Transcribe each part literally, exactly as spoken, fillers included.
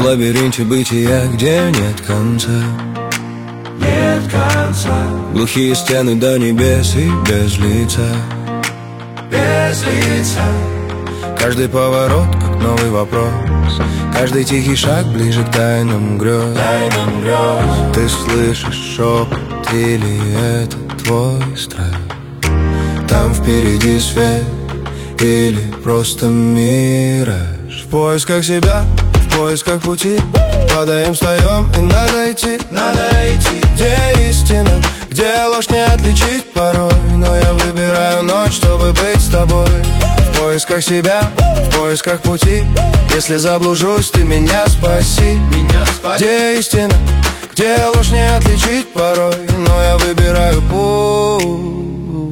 лабиринте бытия, где нет конца. Нет конца. Глухие стены до небес и без лица. Без лица. Каждый поворот, как новый вопрос. Каждый тихий шаг ближе к тайнам грез. Тайнам грез. Ты слышишь шепот или это твой страх? Там впереди свет или просто мираж? В поисках себя, в поисках пути. Падаем, встаем и надо идти. Надо идти. Где истина, где ложь не отличить порой. Но я выбираю ночь, чтобы быть с тобой. В поисках себя, в поисках пути. Если заблужусь, ты меня спаси. Меня спаси. Где истина, где ложь не отличить порой. Но я выбираю путь,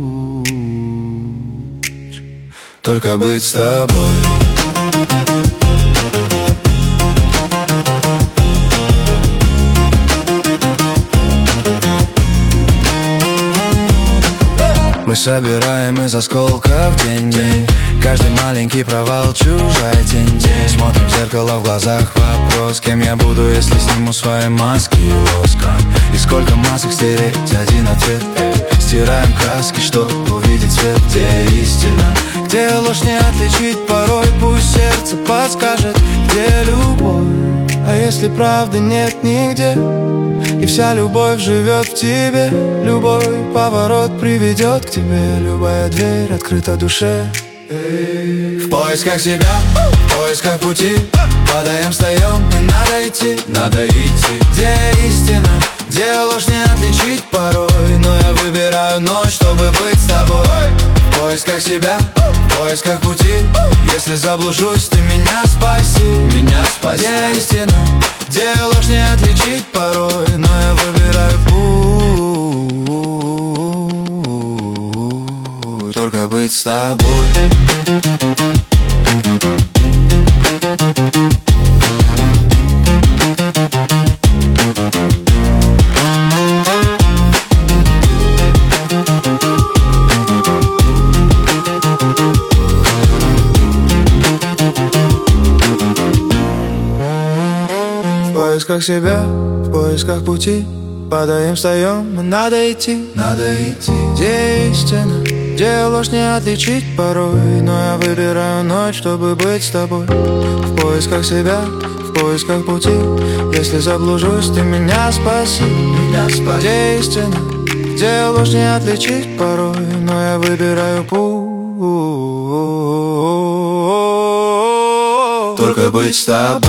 только быть с тобой. Мы собираем из осколков деньги. Каждый маленький провал, чужая тень. Смотрим в зеркало, в глазах вопрос: кем я буду, если сниму свои маски воском? И сколько масок стереть, один ответ. Стираем краски, чтобы увидеть свет. Где истина, где ложь не отличить порой. Пусть сердце подскажет, где любовь. А если правды нет нигде, и вся любовь живет в тебе. Любой поворот приведет к тебе. Любая дверь открыта душе. В поисках себя, в поисках пути. Падаем, встаем, и надо идти. Надо идти. Где истина, где ложь не отличить порой. Но я выбираю ночь, чтобы быть с тобой. В поисках себя, в поисках пути. Если заблужусь, ты меня спаси. Меня спаси. Где истина, где ложь не отличить порой. Но я выбираю путь, только быть с тобой. В поисках себя, в поисках пути. Падаем, встаем, и надо идти. Надо идти. Где истина, где ложь не отличить порой. Но я выбираю ночь, чтобы быть с тобой. В поисках себя, в поисках пути. Если заблужусь, ты меня спаси. Меня спаси. Где истина, где ложь не отличить порой. Но я выбираю путь, только быть с тобой.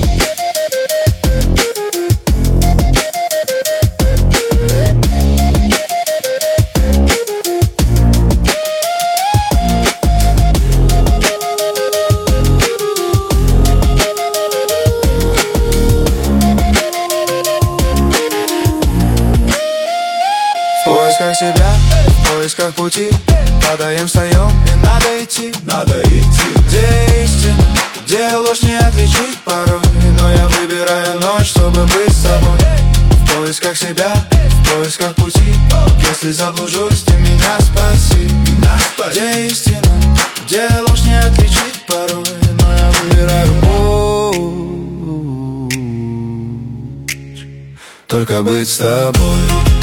В поисках себя, в поисках пути. Падаем, встаем, и надо идти. Надо идти. Где истина, где ложь не отличить порой. Но я выбираю ночь, чтобы быть с тобой. В поисках себя, в поисках пути. Если заблужусь, ты меня спаси. Меня спаси. Где истина, где ложь не отличить порой. Но я выбираю путь, только быть с тобой.